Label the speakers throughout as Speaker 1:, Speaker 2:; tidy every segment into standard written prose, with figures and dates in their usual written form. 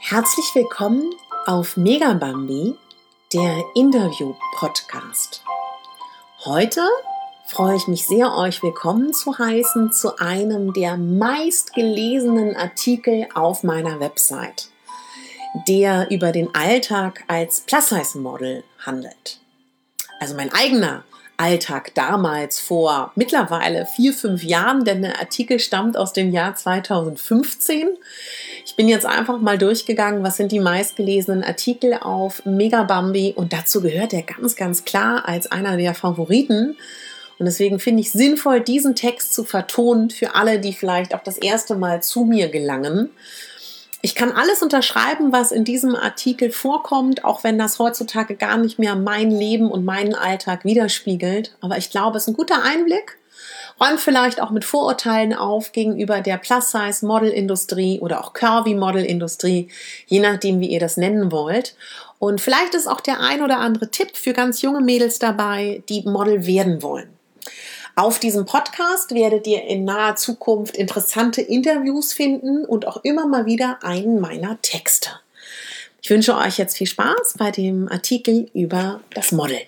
Speaker 1: Herzlich willkommen auf Megabambi, der Interview-Podcast. Heute freue ich mich sehr, euch willkommen zu heißen zu einem der meistgelesenen Artikel auf meiner Website, der über den Alltag als Plus-Size-Model handelt. Also mein eigener Alltag damals vor mittlerweile 4-5 Jahren, denn der Artikel stammt aus dem Jahr 2015. Ich bin jetzt einfach mal durchgegangen, was sind die meistgelesenen Artikel auf Megabambi und dazu gehört er ganz, ganz klar als einer der Favoriten. Und deswegen finde ich sinnvoll, diesen Text zu vertonen für alle, die vielleicht auch das erste Mal zu mir gelangen. Ich kann alles unterschreiben, was in diesem Artikel vorkommt, auch wenn das heutzutage gar nicht mehr mein Leben und meinen Alltag widerspiegelt. Aber ich glaube, es ist ein guter Einblick. Räumt vielleicht auch mit Vorurteilen auf gegenüber der Plus-Size-Model-Industrie oder auch Curvy-Model-Industrie, je nachdem, wie ihr das nennen wollt. Und vielleicht ist auch der ein oder andere Tipp für ganz junge Mädels dabei, die Model werden wollen. Auf diesem Podcast werdet ihr in naher Zukunft interessante Interviews finden und auch immer mal wieder einen meiner Texte. Ich wünsche euch jetzt viel Spaß bei dem Artikel über das Modeln.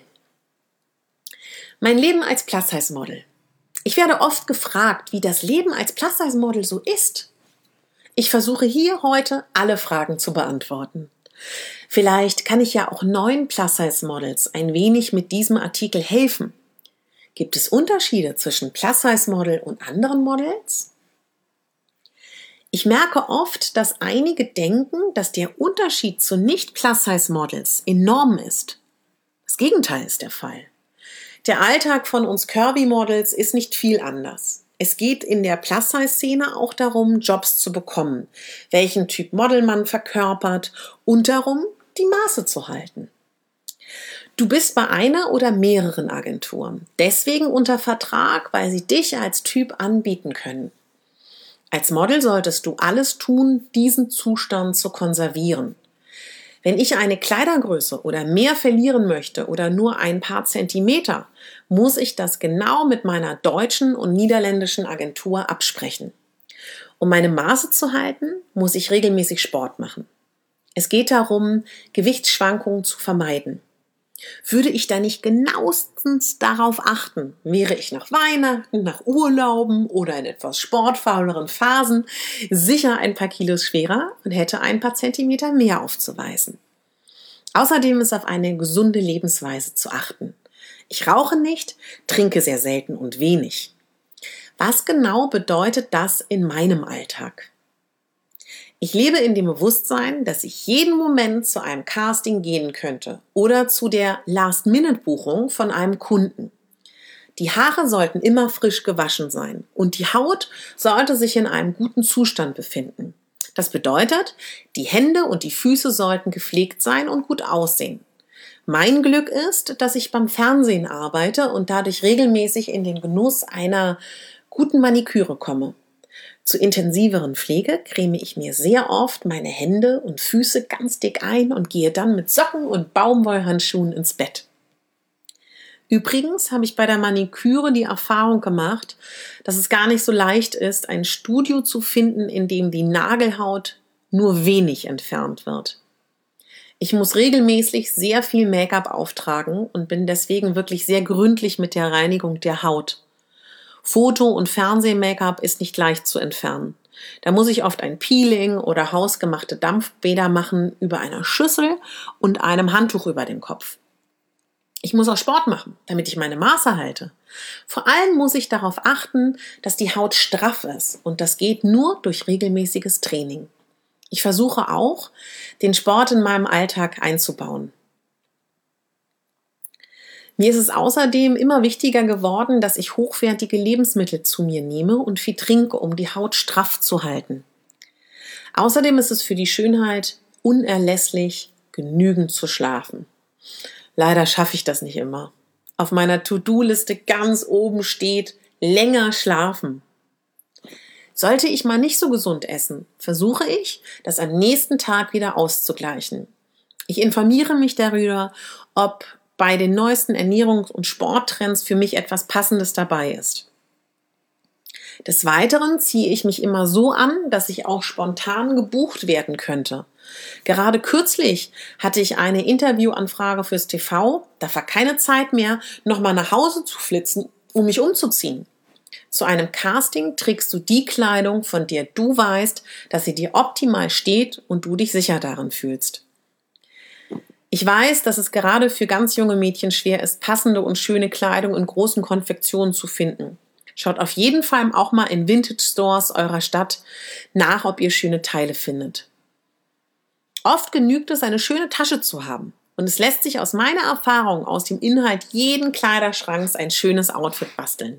Speaker 1: Mein Leben als Plus-Size-Model. Ich werde oft gefragt, wie das Leben als Plus-Size-Model so ist. Ich versuche hier heute alle Fragen zu beantworten. Vielleicht kann ich ja auch neuen Plus-Size-Models ein wenig mit diesem Artikel helfen. Gibt es Unterschiede zwischen Plus-Size-Model und anderen Models? Ich merke oft, dass einige denken, dass der Unterschied zu Nicht-Plus-Size-Models enorm ist. Das Gegenteil ist der Fall. Der Alltag von uns Curvy-Models ist nicht viel anders. Es geht in der Plus-Size-Szene auch darum, Jobs zu bekommen, welchen Typ Model man verkörpert und darum, die Maße zu halten. Du bist bei einer oder mehreren Agenturen, deswegen unter Vertrag, weil sie dich als Typ anbieten können. Als Model solltest du alles tun, diesen Zustand zu konservieren. Wenn ich eine Kleidergröße oder mehr verlieren möchte oder nur ein paar Zentimeter, muss ich das genau mit meiner deutschen und niederländischen Agentur absprechen. Um meine Maße zu halten, muss ich regelmäßig Sport machen. Es geht darum, Gewichtsschwankungen zu vermeiden. Würde ich da nicht genauestens darauf achten, wäre ich nach Weihnachten, nach Urlauben oder in etwas sportfauleren Phasen sicher ein paar Kilos schwerer und hätte ein paar Zentimeter mehr aufzuweisen. Außerdem ist auf eine gesunde Lebensweise zu achten. Ich rauche nicht, trinke sehr selten und wenig. Was genau bedeutet das in meinem Alltag? Ich lebe in dem Bewusstsein, dass ich jeden Moment zu einem Casting gehen könnte oder zu der Last-Minute-Buchung von einem Kunden. Die Haare sollten immer frisch gewaschen sein und die Haut sollte sich in einem guten Zustand befinden. Das bedeutet, die Hände und die Füße sollten gepflegt sein und gut aussehen. Mein Glück ist, dass ich beim Fernsehen arbeite und dadurch regelmäßig in den Genuss einer guten Maniküre komme. Zur intensiveren Pflege creme ich mir sehr oft meine Hände und Füße ganz dick ein und gehe dann mit Socken und Baumwollhandschuhen ins Bett. Übrigens habe ich bei der Maniküre die Erfahrung gemacht, dass es gar nicht so leicht ist, ein Studio zu finden, in dem die Nagelhaut nur wenig entfernt wird. Ich muss regelmäßig sehr viel Make-up auftragen und bin deswegen wirklich sehr gründlich mit der Reinigung der Haut. Foto- und Fernseh-Make-up ist nicht leicht zu entfernen. Da muss ich oft ein Peeling oder hausgemachte Dampfbäder machen über einer Schüssel und einem Handtuch über dem Kopf. Ich muss auch Sport machen, damit ich meine Maße halte. Vor allem muss ich darauf achten, dass die Haut straff ist und das geht nur durch regelmäßiges Training. Ich versuche auch, den Sport in meinem Alltag einzubauen. Mir ist es außerdem immer wichtiger geworden, dass ich hochwertige Lebensmittel zu mir nehme und viel trinke, um die Haut straff zu halten. Außerdem ist es für die Schönheit unerlässlich, genügend zu schlafen. Leider schaffe ich das nicht immer. Auf meiner To-Do-Liste ganz oben steht, länger schlafen. Sollte ich mal nicht so gesund essen, versuche ich, das am nächsten Tag wieder auszugleichen. Ich informiere mich darüber, ob bei den neuesten Ernährungs- und Sporttrends für mich etwas Passendes dabei ist. Des Weiteren ziehe ich mich immer so an, dass ich auch spontan gebucht werden könnte. Gerade kürzlich hatte ich eine Interviewanfrage fürs TV. Da war keine Zeit mehr, nochmal nach Hause zu flitzen, um mich umzuziehen. Zu einem Casting trägst du die Kleidung, von der du weißt, dass sie dir optimal steht und du dich sicher darin fühlst. Ich weiß, dass es gerade für ganz junge Mädchen schwer ist, passende und schöne Kleidung in großen Konfektionen zu finden. Schaut auf jeden Fall auch mal in Vintage Stores eurer Stadt nach, ob ihr schöne Teile findet. Oft genügt es, eine schöne Tasche zu haben. Und es lässt sich aus meiner Erfahrung aus dem Inhalt jeden Kleiderschranks ein schönes Outfit basteln.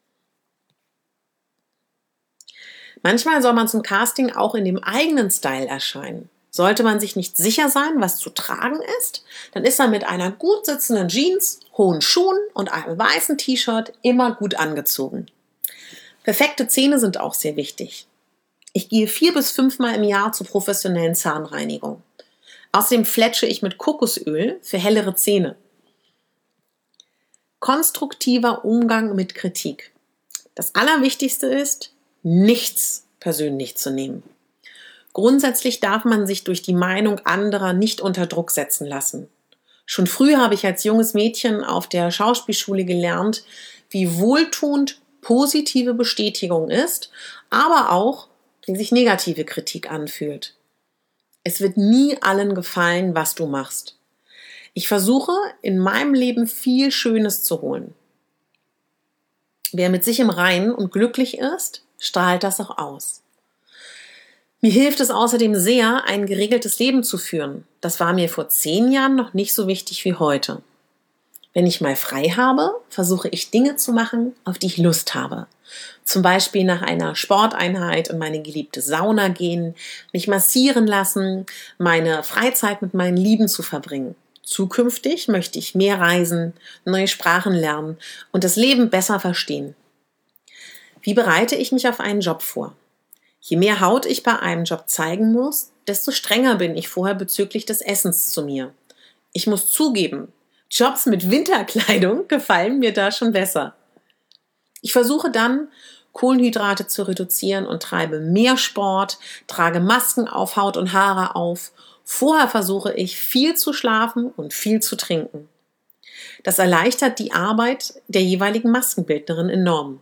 Speaker 1: Manchmal soll man zum Casting auch in dem eigenen Style erscheinen. Sollte man sich nicht sicher sein, was zu tragen ist, dann ist man mit einer gut sitzenden Jeans, hohen Schuhen und einem weißen T-Shirt immer gut angezogen. Perfekte Zähne sind auch sehr wichtig. Ich gehe 4 bis 5 Mal im Jahr zur professionellen Zahnreinigung. Außerdem fletsche ich mit Kokosöl für hellere Zähne. Konstruktiver Umgang mit Kritik. Das Allerwichtigste ist, nichts persönlich zu nehmen. Grundsätzlich darf man sich durch die Meinung anderer nicht unter Druck setzen lassen. Schon früh habe ich als junges Mädchen auf der Schauspielschule gelernt, wie wohltuend positive Bestätigung ist, aber auch, wie sich negative Kritik anfühlt. Es wird nie allen gefallen, was du machst. Ich versuche, in meinem Leben viel Schönes zu holen. Wer mit sich im Reinen und glücklich ist, strahlt das auch aus. Mir hilft es außerdem sehr, ein geregeltes Leben zu führen. Das war mir vor 10 Jahren noch nicht so wichtig wie heute. Wenn ich mal frei habe, versuche ich Dinge zu machen, auf die ich Lust habe. Zum Beispiel nach einer Sporteinheit in meine geliebte Sauna gehen, mich massieren lassen, meine Freizeit mit meinen Lieben zu verbringen. Zukünftig möchte ich mehr reisen, neue Sprachen lernen und das Leben besser verstehen. Wie bereite ich mich auf einen Job vor? Je mehr Haut ich bei einem Job zeigen muss, desto strenger bin ich vorher bezüglich des Essens zu mir. Ich muss zugeben, Jobs mit Winterkleidung gefallen mir da schon besser. Ich versuche dann, Kohlenhydrate zu reduzieren und treibe mehr Sport, trage Masken auf Haut und Haare auf. Vorher versuche ich, viel zu schlafen und viel zu trinken. Das erleichtert die Arbeit der jeweiligen Maskenbildnerin enorm.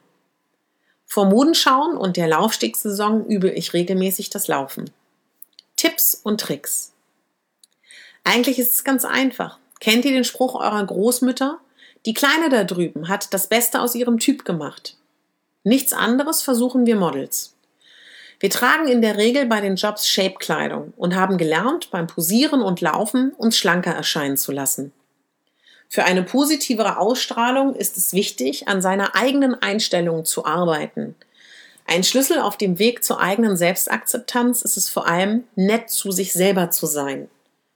Speaker 1: Vor Modenschauen und der Laufstegsaison übe ich regelmäßig das Laufen. Tipps und Tricks. Eigentlich ist es ganz einfach. Kennt ihr den Spruch eurer Großmütter? Die Kleine da drüben hat das Beste aus ihrem Typ gemacht. Nichts anderes versuchen wir Models. Wir tragen in der Regel bei den Jobs Shape-Kleidung und haben gelernt, beim Posieren und Laufen uns schlanker erscheinen zu lassen. Für eine positivere Ausstrahlung ist es wichtig, an seiner eigenen Einstellung zu arbeiten. Ein Schlüssel auf dem Weg zur eigenen Selbstakzeptanz ist es vor allem, nett zu sich selber zu sein.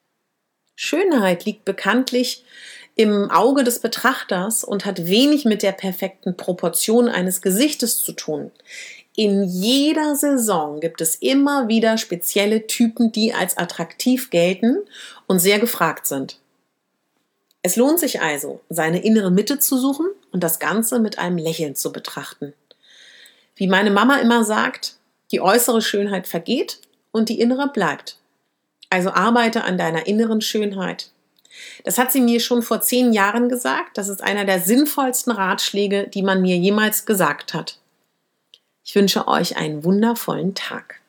Speaker 1: Schönheit liegt bekanntlich im Auge des Betrachters und hat wenig mit der perfekten Proportion eines Gesichtes zu tun. In jeder Saison gibt es immer wieder spezielle Typen, die als attraktiv gelten und sehr gefragt sind. Es lohnt sich also, seine innere Mitte zu suchen und das Ganze mit einem Lächeln zu betrachten. Wie meine Mama immer sagt, die äußere Schönheit vergeht und die innere bleibt. Also arbeite an deiner inneren Schönheit. Das hat sie mir schon vor 10 Jahren gesagt. Das ist einer der sinnvollsten Ratschläge, die man mir jemals gesagt hat. Ich wünsche euch einen wundervollen Tag.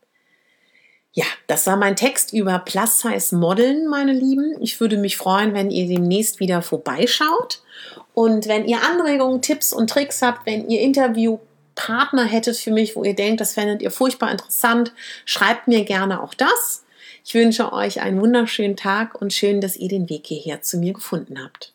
Speaker 1: Ja, das war mein Text über Plus-Size-Modeln, meine Lieben. Ich würde mich freuen, wenn ihr demnächst wieder vorbeischaut. Und wenn ihr Anregungen, Tipps und Tricks habt, wenn ihr Interviewpartner hättet für mich, wo ihr denkt, das fändet ihr furchtbar interessant, schreibt mir gerne auch das. Ich wünsche euch einen wunderschönen Tag und schön, dass ihr den Weg hierher zu mir gefunden habt.